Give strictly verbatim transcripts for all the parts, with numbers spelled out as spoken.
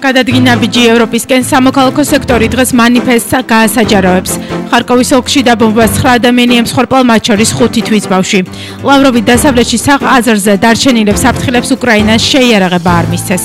გადადგინა ბიჯი ევროპისკენ სამოქალაქო სექტორი დღეს მანიფესტს გაასაჯაროებს. ხარკოვის ოლქში დაბომბვა ცხრა ადამიანი ემსხვერპლა, მათ შორის ხუთი თვის ბავშვი. ლავროვი დასავლეთში საღ აზრზე დარჩენილებს საფრთხილებს უკრაინას შეიარაღება არ მისცეს.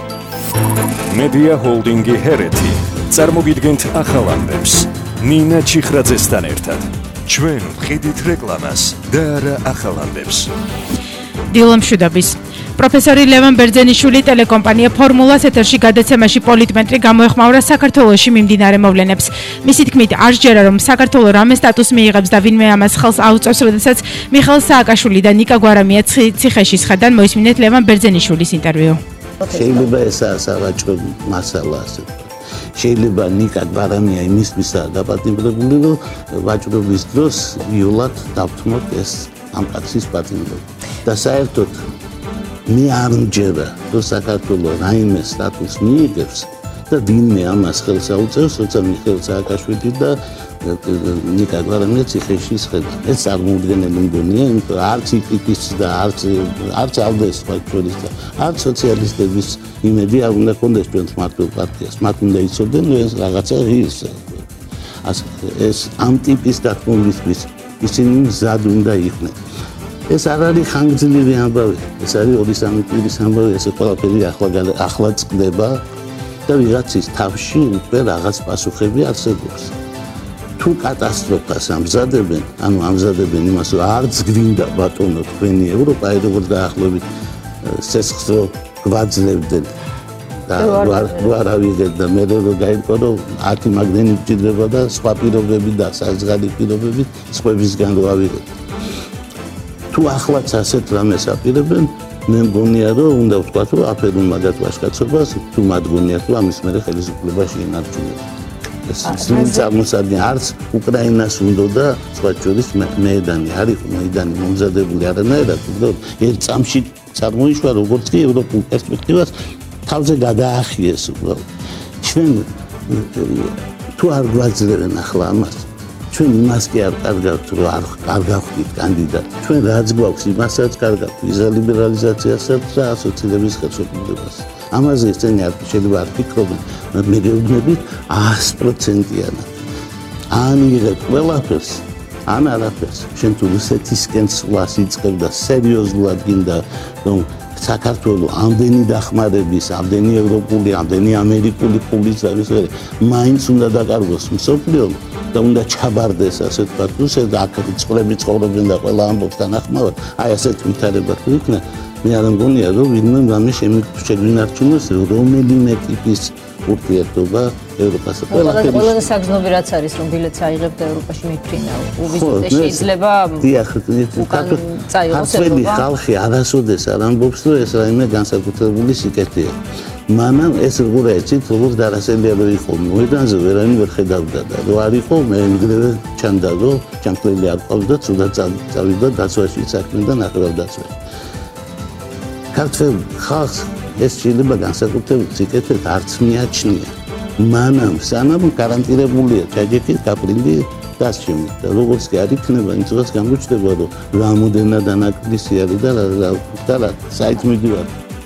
მედია ჰოლდინგი ჰერეთი წარმოგიდგენთ ახალამდებს. ნინა ჩიხრაძესთან ერთად. ჩვენ ვხედით რეკლამას და არა ახალამდებს. დილომშვიდობის. პროფესორი ლევან ბერძენიშვილი ტელეკომპანია ფორმულას ეთერში გადაცემაში პოლიტმეტრი გამოეხმაურა საქართველოში მიმდინარე მოვლენებს. მისი თქმით, არ სჯერა, რომ საქართველო რამე სტატუსს მიიღებს და ვინმე ამას ხელს აუწევს, როდესაც მიხეილ სააკაშვილი და ნიკა გვარამია ციხეში სხედან. მოისმინეთ ლევან ბერძენიშვილის ინტერვიუ. შეიძლება ესაა სავაჭრო მასალა ასე. შეიძლება ნიკა გვარამია იმისთვისა დაპატიმრებული, რომ ვაჭრობის დროს იულად დავთმოთ ეს ამ კაცის პატიმრობა. და საერთოდ მე არ მჯერა, რომ საქართველო რაიმე სტატუსს მიიღებს და ვინმე ამას ხელს აუწევს, როცა მიხეილ სააკაშვილი და ნიკა გვარამია ციხეში სხედან. ეს წარმოუდგენელი მგონია, იმიტომ რომ არც იპიპის და არც არც ალდეს ფაქტორის და არც სოციალისტების იმედი არ უნდა ქონდეს ჩვენს მარტივ პარტიას. მათ უნდა იცოდნენ, რომ ეს რაღაცა ღირს. ეს ამ ტიპის დათმობისთვის ისინი მზად უნდა იყვნენ. ეს არ არის ხანგრძლივი ამბავი, ეს არის ორი სამი კვირის ამბავი, ეს ყველაფერი ახლა ახლა წყდება და ვიღაცის თავში უკვე რაღაც პასუხები არსებობს. თუ კატასტროფას ამზადებენ, ანუ ამზადებენ იმას, რომ არც გვინდა ბატონო თქვენი ევროპა, როგორც დაახლოებით სესხს რო გვაძლევდნენ და არ ავიღეთ და მე რო გაიგო, რომ ათი მაგდენი მჭირდება და სხვა პირობები და საზღარი პირობები სხვებისგან რო ავიღეთ. თუ ახლაც ასეთ რამეს აპირებენ, მე მგონია, რომ უნდა ვთქვათ, რომ აფერონ მაგათ ვაჟკაცობას, თუ მათ გონიათ, რომ ამის მერე ხელისუფლებაში ინარჩუნებენ. ეს წარმოსადგენ არც უკრაინას უნდა და სხვა შორის მეედანი არ იყო, მეედანი მომზადებული არანაირად, რომ ერთ წამში წარმოიშვა, როგორც კი ევროპულ პერსპექტივას თავზე გადაახიეს უბრალოდ. ჩვენ თუ არ გვაძლევენ ახლა ამას, ჩვენ იმას კი არ კარგავთ, რომ არ გავხდით კანდიდატი. ჩვენ რაც გვაქვს, იმასაც კარგავთ, ვიზა ლიბერალიზაციასაც და ასოცირების ხელშეკრულებას. ამაზე ესენი არ შეიძლება არ ფიქრობენ, მე გეუბნებით ას პროცენტიანად. ან იღებ ყველაფერს, ან არაფერს. შენ თუ რუსეთისკენ სვლას იწყებ და სერიოზულად გინდა, რომ საქართველო ამდენი დახმარების, ამდენი ევროპული, ამდენი ამერიკული პულის და ის მაინც უნდა დაკარგოს მსოფლიომ და უნდა ჩაბარდეს ასე ვთქვათ, რუსეთს აქ წყლები ცხოვრობენ და ყველა ამბობს თანახმავად, აი ასეთ ვითარება თუ იქნა, მე არ მგონია, რომ ვინმე რამე შეგვინარჩუნოს რომელიმე ტიპის ურთიერთობა ევროპასა. ყველაზე საგრძნობი რაც არის, რომ ბილეთს აიღებ და ევროპაში მიფრინა. უბიზნეს შეიძლება უკან წაიღოს ევროპა. ხალხი არასოდეს არ ამბობს, რომ ეს რაიმე განსაკუთრებული სიკეთეა. მანამ ეს როგორ ეცით, როგორც დარასელია რო იყო, მოედანზე ვერანი ვერ ხედავდა და რო არ იყო, მე მიგრევე ჩანდა, რომ ჩამქრელი არ ყავს და ცუდად წავიდა დაცვაში საქმე და ნახევარდაცვაში. ქართველ ხალხს ეს შეიძლება განსაკუთრებით სიკეთეთ არც მიაჩნია. მანამ სანამ გარანტირებულია ჩაჯექის კაპრინდი დასჩემით და როგორც კი არ იქნება, იმ დროს გამოჩნდება, რომ რამოდენად ანაკლისი არის და და რა საით მიდივარ.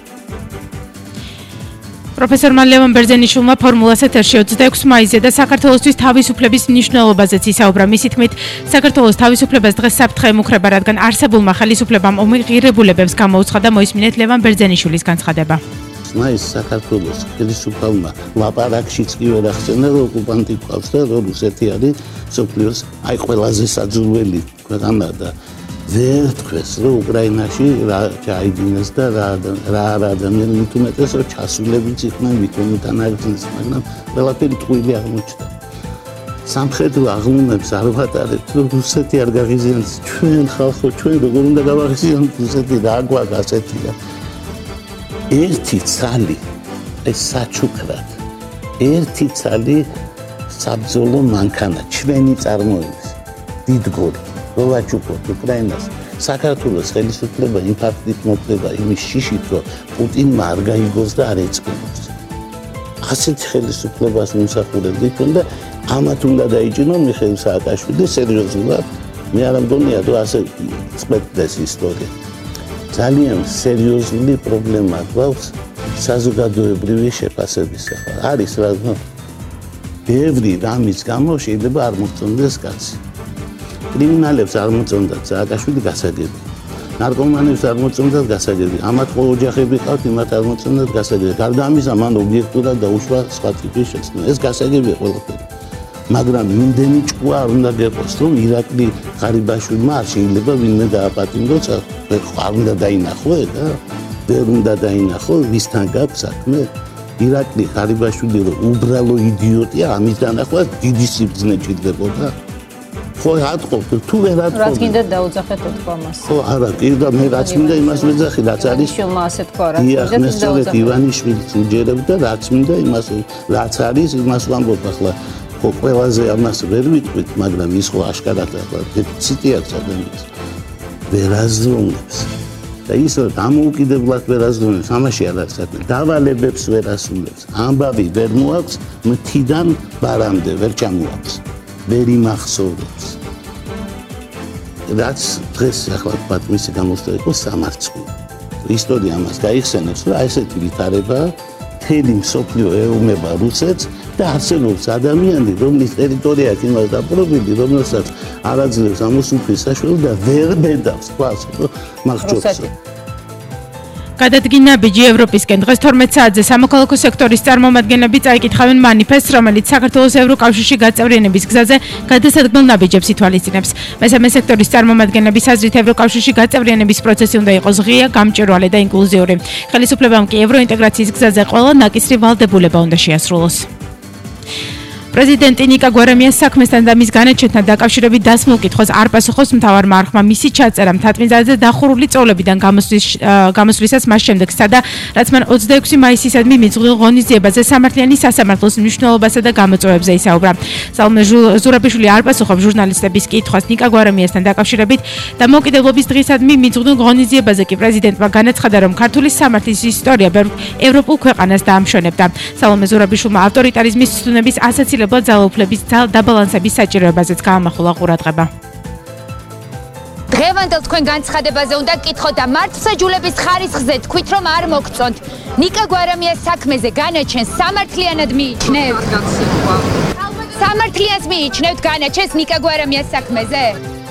პროფესორმა ლევან ბერძენიშვილმა ფორმულას ეთერში ოცდაექვსი მაისზე და საქართველოსთვის თავისუფლების მნიშვნელობაზეც ისაუბრა. მისი თქმით, საქართველოს თავისუფლებას დღეს საფრთხე ემუქრება, რადგან არსებულმა ხელისუფლებამ უმიღირებულებებს გამოუცხადა და მოისმინეთ ლევან ბერძენიშვილის განცხადება. მაის საქართველოს ხელისუფლებმა ლაპარაკშიც კი ვერ ახსენა, რომ ოკუპანტი ყავს და რომ რუსეთი არის მსოფლიოს აი ყველაზე საძულველი ქვეყანა და ვერ თქვეს, რომ უკრაინაში რა ჩაიდინეს და რა რა ადამიანი მით უმეტეს, რომ ჩასულებიც იყვნენ ვიტომიდან აღწევს, მაგრამ ყველაფერი ტყუილი აღმოჩნდა. სამხედრო აღლუმებს არ ვატარებთ, რომ რუსეთი არ გაღიზიანებს. ჩვენ ხალხო, ჩვენ როგორ უნდა გავაღიზიანოთ რუსეთი, რა გვაქვს ასეთია. ერთი ცალი ეს საჩუქრად, ერთი ცალი საბრძოლო მანქანა, ჩვენი წარმოების დიდგორი. რო ვაჩუქოთ უკრაინას, საქართველოს ხელისუფლება იმპაქტით მოხდება იმის შიშით, რომ პუტინმა არ გაიგოს და არ ეწყინოს. ასეთ ხელისუფლებას მომსახურებდით და ამათ უნდა დაიჭინონ მიხეილ სააკაშვილი სერიოზულად. მე არ მგონია, რომ ასე წყვეტდეს ისტორია. ძალიან სერიოზული პრობლემა გვაქვს საზოგადოებრივი შეფასებისაა. არის რა ბევრი რამის გამო შეიძლება არ მოწონდეს კაცი. კრიმინალებს არ მოწონდათ სააკაშვილი გასაგები. ნარკომანებს არ მოწონდათ გასაგები. ამათ ხო ოჯახები ყავთ, იმათ არ მოწონდათ გასაგები. გარდა ამისა, მან ობიექტურად დაუშვა სხვა ტიპის შეცდომა. ეს გასაგებია ყველაფერი. მაგრამ იმდენი ჭკუა არ უნდა გეყოს, რომ ირაკლი ღარიბაშვილმა არ შეიძლება ვინმე დააპატიმროს, არ უნდა დაინახო და ვერ უნდა დაინახო, ვისთან გაქვს საქმე. ირაკლი ღარიბაშვილი რომ უბრალო იდიოტია, ამის დანახვა დიდი სიბრძნე ჭირდებოდა. ხო, ატყობ, თუ ვერ ატყობ. რაც გინდა დაუძახეთ თქვა მას. ხო, არა, კი და მე რაც მინდა იმას მეძახი, რაც არის. შვილმა ასე თქვა, რაც გინდა დაუძახეთ. ივანიშვილიც უჯერებდა, რაც მინდა იმას, რაც არის, იმას ვამბობ ახლა. ხო, ყველაზე ამას ვერ ვიტყვით, მაგრამ ის ხო აშკარად ახლა დეფიციტი აქვს ადამიანს. ვერ აზროვნებს. და ის დამოუკიდებლად ვერ აზროვნებს, ამაში არ არის საქმე. დავალებებს ვერ ასრულებს. ამბავი ვერ მოაქვს, მთიდან ბარამდე ვერ ჩამოაქვს. ვერ იმახსოვრებს. რაც დღეს ახლა თქვათ მისი გამოსვლა იყო სამარცხვინო. ისტორია მას გაიხსენებს, რომ ესეთი ვითარება მთელი მსოფლიო ეუბნება რუსეთს და არსებობს ადამიანი, რომლის ტერიტორია აქვს იმას დაპყრობილი, რომელსაც არ აძლევს ამოსულის საშუალება და ვერ ბედავს თვალს, რომ მაგჭობს. გადადგინა ბიჯი ევროპისკენ დღეს თორმეტ საათზე სამოქალაქო სექტორის წარმომადგენლები წაიკითხავენ მანიფესტს, რომელიც საქართველოს ევროკავშირში გაწევრიანების გზაზე გადასადგმელ ნაბიჯებს ითვალისწინებს. მესამე სექტორის წარმომადგენლების აზრით ევროკავშირში გაწევრიანების პროცესი უნდა იყოს ღია, გამჭვირვალე და ინკლუზიური. ხელისუფლებამ კი ევროინტეგრაციის გზაზე ყველა ნაკისრი ვალდებულება უნდა შეასრულოს. პრეზიდენტი ნიკა გვარამიას საქმესთან და მის განაჩენთან დაკავშირებით დასმულ კითხვას არ პასუხობს მთავარმა არხმა მისი ჩაწერა მთაწმინდაზე დახურული წოლებიდან გამოსვლის გამოსვლისას მას შემდეგ სცადა, რაც მან ოცდაექვსი მაისისადმი მიძღვილ ღონისძიებაზე სამართლიანი სასამართლოს მნიშვნელობასა და გამოწვევებზე ისაუბრა. სალომე ზურაბიშვილი არ პასუხობს ჟურნალისტების კითხვას ნიკა გვარამიასთან დაკავშირებით და მოკიდებლობის დღისადმი მიძღვილ ღონისძიებაზე კი პრეზიდენტმა განაცხადა, რომ ქართული სამართლის ისტორია ბევრ ევროპულ ქვეყანას დაამშვენებდა. სალომე ზურაბიშვილმა ავტორიტარიზმის ცდუნების ასაცილებლად ძალაუფლების დაბალანსების საჭიროებაზეც გაამახვილა ყურადღება. დღევანდელ თქვენ განცხადებაზე უნდა გკითხოთ და მართლმსაჯულების ხარისხზე თქვით, რომ არ მოგწონთ. ნიკა გვარამიას საქმეზე განაჩენს სამართლიანად მიიჩნევთ? სამართლიანს მიიჩნევთ განაჩენს ნიკა გვარამიას საქმეზე?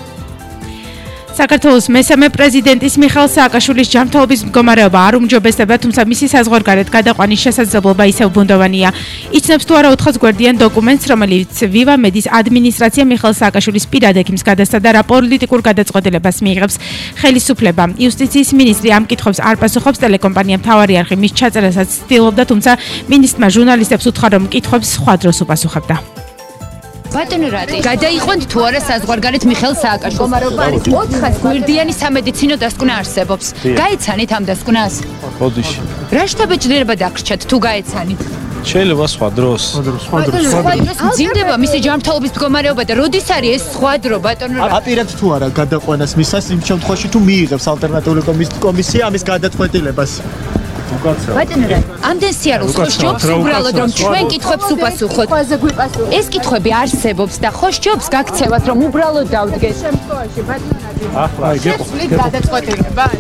საქართველოს მესამე პრეზიდენტის მიხეილ სააკაშვილის ჯანმრთელობის მდგომარეობა არ უმჯობესდება, თუმცა მისი საზღვარგარეთ გადაყვანის შესაძლებლობა ისევ ბუნდოვანია. იცნობს თუ არა ოთხას გვერდიან დოკუმენტს, რომელიც ვივა მედის ადმინისტრაცია მიხეილ სააკაშვილის პირად ექიმს გადასცა და რა პოლიტიკურ გადაწყვეტილებას მიიღებს ხელისუფლება. იუსტიციის მინისტრი ამ კითხვებს არ პასუხობს, ტელეკომპანია მთავარი არხი მის ჩაწერასაც ცდილობდა, თუმცა მინისტრმა ჟურნალისტებს უთხრა, რომ კითხვებს სხვა დროს უპასუხებდა. ბატონო რატი გადაიყვანთ თუ არა საზღვარგარეთ მიხეილ სააკაშვილს? ოთხას გვერდიანი სამედიცინო დასკვნა არსებობს. გაეცანით ამ დასკვნას? ოდიში. რა შთაბეჭდილება დაგრჩათ თუ გაეცანით? შეიძლება სხვა დროს. სხვა დროს. სხვა დროს მძიმდება მისი ჯანმრთელობის მდგომარეობა და როდის არის ეს სხვა დრო, ბატონო რატი? აპირებთ თუ არა გადაყვანას მისას იმ შემთხვევაში თუ მიიღებს ალტერნატიული კომისია ამის გადაწყვეტილებას. ბატონო რა, ამდენ სიარულს ხო სჯობს უბრალოდ რომ ჩვენ კითხვებს უპასუხოთ. ეს კითხვები არსებობს და ხო სჯობს გაქცევათ რომ უბრალოდ დავდგეთ. შემთხვევაში ბატონო რა, ახლა გეყოთ გადაწყვეტილებას.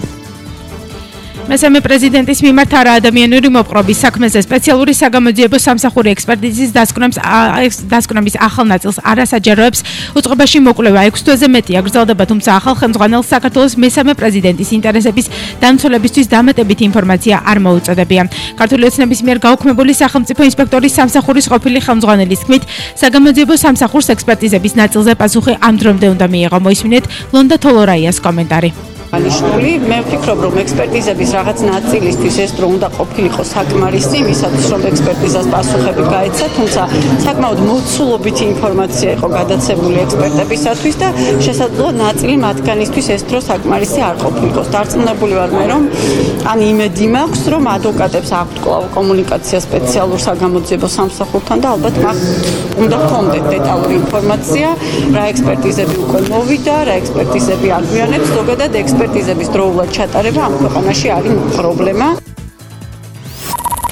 მესამე პრეზიდენტის მიმართ არაადამიანური მოპყრობის საქმეზე სპეციალური საგამოძიებო სამსახური ექსპერტიზის დასკვნებს დასკვნების ახალ ნაწილს არასაჯაროებს უწყებაში მოკვლევა ექვსი თვეზე მეტია გრძელდება, თუმცა ახალ ხელმძღვანელს საქართველოს მესამე პრეზიდენტის ინტერესების დამცველებისთვის დამატებითი ინფორმაცია არ მოუწოდებია. ქართული ოცნების მიერ გაუქმებული სახელმწიფო ინსპექტორის სამსახურის ყოფილი ხელმძღვანელის თქმით, საგამოძიებო სამსახურს ექსპერტიზების ნაწილზე პასუხი ამ დრომდე უნდა მიიღო. მოისმინეთ ლონდა თოლორაიას კომენტარი. ანიშნული, მე ვფიქრობ, რომ ექსპერტიზების რაღაც ნაწილისთვის ეს დრო უნდა ყოფილიყო საკმარისი, ვისაც რომ ექსპერტიზას პასუხები გაეცა, თუმცა საკმაოდ მოცულობითი ინფორმაცია იყო გადაცემული ექსპერტებისათვის და შესაძლოა ნაწილი მათგანისთვის ეს დრო საკმარისი არ ყოფილიყოს. დარწმუნებული ვარ მე, რომ ან იმედი მაქვს, რომ ადვოკატებს აქვთ კვლავ კომუნიკაცია სპეციალურ საგამოძიებო სამსახურთან და ალბათ მათ უნდა ჰქონდეთ დეტალური ინფორმაცია, რა ექსპერტიზები უკვე მოვიდა, რა ექსპერტიზები აგვიანებს, ზოგადად ექსპერტიზები ექსპერტიზების დროულად ჩატარება ამ ქვეყანაში არის პრობლემა.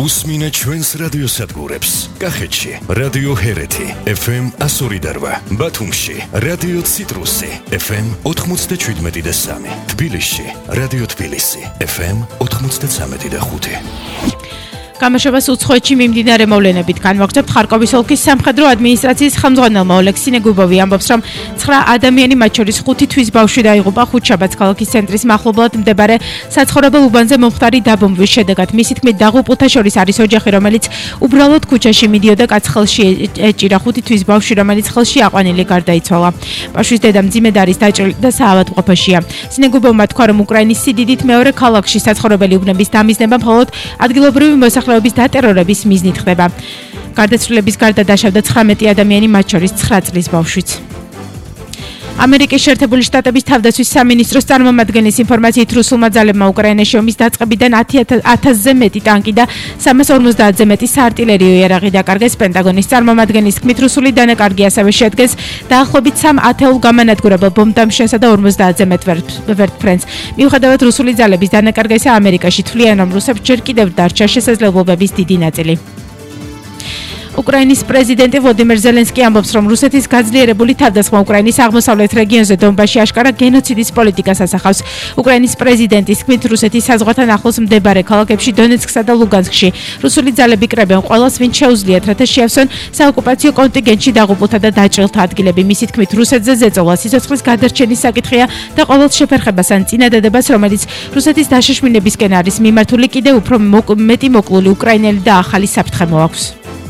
უსმინე ჩვენს რადიოსადგურებს. კახეთში რადიო ჰერეთი ეფ ემ one oh two point eight, ბათუმში რადიო ციტრუსი ეფ ემ ninety-seven point three, თბილისში რადიო თბილისი ეფ ემ ninety-three point five. გამარჯობა უცხოეთში მიმდინარე მოვლენებით განვაგრძობთ ხარკოვის ოლქის სამხედრო ადმინისტრაციის ხელმძღვანელმა ოლეგ სინეგუბოვი ამბობს, რომ ცხრა ადამიანი, მათ შორის ხუთი თვის ბავშვი დაიღუპა ხუთშაბათს ქალაქის ცენტრის მახლობლად მდებარე საცხოვრებელ უბანზე მომხდარი დაბომბვის შედეგად. მისი თქმით, დაღუპულთა შორის არის ოჯახი, რომელიც უბრალოდ ქუჩაში მიდიოდა, კაც ხელში ეჭირა ხუთი თვის ბავშვი, რომელიც ხელში აყვანილი გარდაიცვალა. ბავშვის დედა მძიმედ არის დაჭრილი და საავადმყოფოშია. სინეგუბოვმა თქვა, რომ უკრაინის სიდიდით მეორე ქალაქში საცხოვრებელი უბნების დამიზნება მხოლოდ ადგილობრივი მოსახლეობის დატერორების მიზნით ხდება. გარდაცვლილების გარდა დაშავდა ცხრამეტი ადამიანი, მათ შორის ცხრა წლის ბავშვიც. ამერიკის შეერთებული შტატების თავდაცვის სამინისტროს წარმომადგენლის ინფორმაციით, რუსულმა ძალებმა უკრაინაში ომის დაწყებიდან ათასზე მეტი ტანკი და სამას ორმოცდაათზე მეტი საარტილერიო იარაღი დაკარგეს. პენტაგონის წარმომადგენლის თქმით, რუსული დანაკარგი ასევე შეადგენს დაახლოებით სამ ათეულ გამანადგურებელ ბომბდამშენსა და ორმოცდაათზე მეტ ვერტმფრენს. მიუხედავად რუსული ძალების დანაკარგისა, ამერიკაში თვლიან, რომ რუსებს ჯერ კიდევ დარჩა შესაძლებლობების დიდი ნაწილი. უკრაინის პრეზიდენტი ვლოდიმერ ზელენსკი ამბობს, რომ რუსეთის გაძლიერებული თავდასხმა უკრაინის აღმოსავლეთ რეგიონზე დონბასში აშკარა გენოციდის პოლიტიკას ასახავს. უკრაინის პრეზიდენტის თქმით, რუსეთის საზღვართან ახლოს მდებარე ქალაქებში დონეცკსა და ლუგანსკში რუსული ძალები კრებენ ყველას, ვინც შეუძლიათ, რათა შეავსონ საოკუპაციო კონტინგენტში დაღუპულთა და დაჭრილთა ადგილები. მისი თქმით, რუსეთზე ზეწოლა სიცოცხლის გადარჩენის საკითხია და ყოველ შეფერხებას ან წინადადებას, რომელიც რუსეთის დაშოშმინებისკენ არის მიმართული, კიდევ უფრო მეტი მოკლული უკრაინელი და ახალი საფრთხე მოაქვს.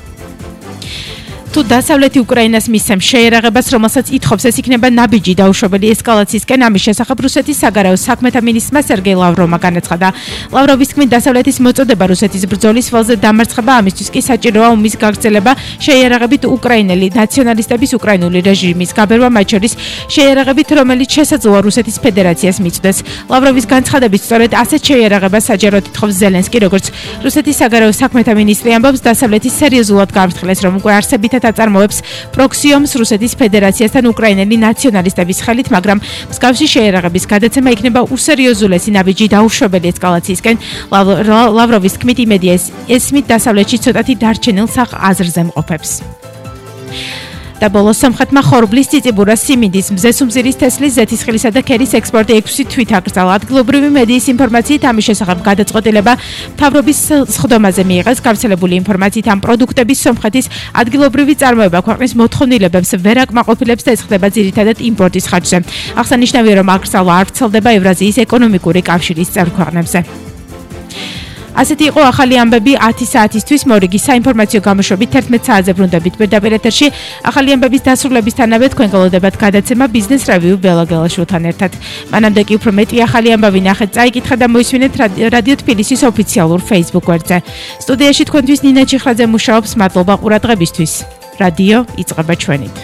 თუ დასავლეთი უკრაინას მისცემს შეერაღებას, რომელსაც ითხოვს, ეს იქნება ნაბიჯი დაუშვებელი ესკალაციისკენ. ამის შესახებ რუსეთის საგარეო საქმეთა მინისტრმა სერგეი ლავროვმა განაცხადა. ლავროვის თქმით, დასავლეთის მოწოდება რუსეთის ბრძოლის ველზე დამარცხება, ამისთვის კი საჭიროა ომის გაგრძელება, შეერაღებით უკრაინელი ნაციონალისტების უკრაინული რეჟიმის გაბერვა, მათ შორის შეერაღებით, რომელიც შესაძლოა რუსეთის ფედერაციას მიწვდეს. ლავროვის განცხადებით, სწორედ ასეთ შეერაღებას საჯაროდ ითხოვს ზელენსკი, როგორც რუსეთის საგარეო საქმეთა მინისტრი ამბობს, დასავლეთი სერიოზულად გაამართლეს, რომ უკვე არსებითად აწარმოებს პროქსი ომს რუსეთის ფედერაციასთან უკრაინელი ნაციონალისტების ხელით, მაგრამ მსგავსი შეერაღების გადაცემა იქნება უსერიოზულესი ნაბიჯი დაუშვებელი ესკალაციისკენ. ლავროვის თქმით, იმედია ესმით დასავლეთში ცოტათი დარჩენილ სახ აზრზე მყოფებს. და ბოლოს სომხეთმა ხორბლის, წიწიბურას, სიმინდის, მზესუმზირის, თესლის, ზეთისხილისა და ქერის ექსპორტი ექვსი თვით აკრძალა. ადგილობრივი მედიის ინფორმაციით, ამის შესახებ გადაწყვეტილება მთავრობის სხდომაზე მიიღეს. გავრცელებული ინფორმაციით, ამ პროდუქტების სომხეთის ადგილობრივი წარმოება ქვეყნის მოთხოვნილებებს ვერ აკმაყოფილებს და ეს ხდება ძირითადად იმპორტის ხარჯზე. აღსანიშნავია, რომ აკრძალვა არ ვრცელდება ევრაზიის ეკონომიკური კავშირის წევრ ქვეყნებზე. ასეთი იყო ახალი ამბები ათი საათისთვის. მორიგი საინფორმაციო გამოშვებით თერთმეტ საათზე ბრუნდებით პირდაპირ ეთერში. ახალი ამბების დასრულებისთანავე თქვენ გველოდებათ გადაცემა ბიზნეს რევიუ ბელა გელაშვილთან ერთად. მანამდე კი უფრო მეტი ახალი ამბავი ნახეთ, წაიკითხეთ და მოისმინეთ რადიო თბილისის ოფიციალურ Facebook გვერდზე. სტუდიაში თქვენთვის ნინა ჩიხრაძე მუშაობს. მადლობა ყურადღებისთვის. რადიო იწყება ჩვენით.